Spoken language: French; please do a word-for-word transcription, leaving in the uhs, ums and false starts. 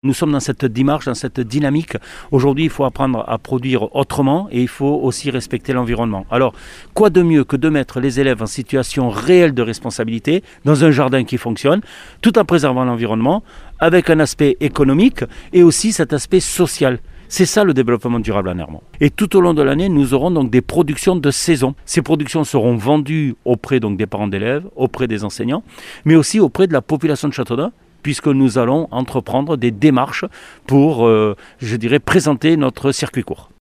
Nous sommes dans cette démarche, dans cette dynamique. Aujourd'hui, il faut apprendre à produire autrement et il faut aussi respecter l'environnement. Alors, quoi de mieux que de mettre les élèves en situation réelle de responsabilité dans un jardin qui fonctionne, tout en préservant l'environnement, avec un aspect économique et aussi cet aspect social. C'est ça le développement durable en Ermont. Et tout au long de l'année, nous aurons donc des productions de saison. Ces productions seront vendues auprès donc des parents d'élèves, auprès des enseignants, mais aussi auprès de la population de Châteaudun, puisque nous allons entreprendre des démarches pour, euh, je dirais, présenter notre circuit court.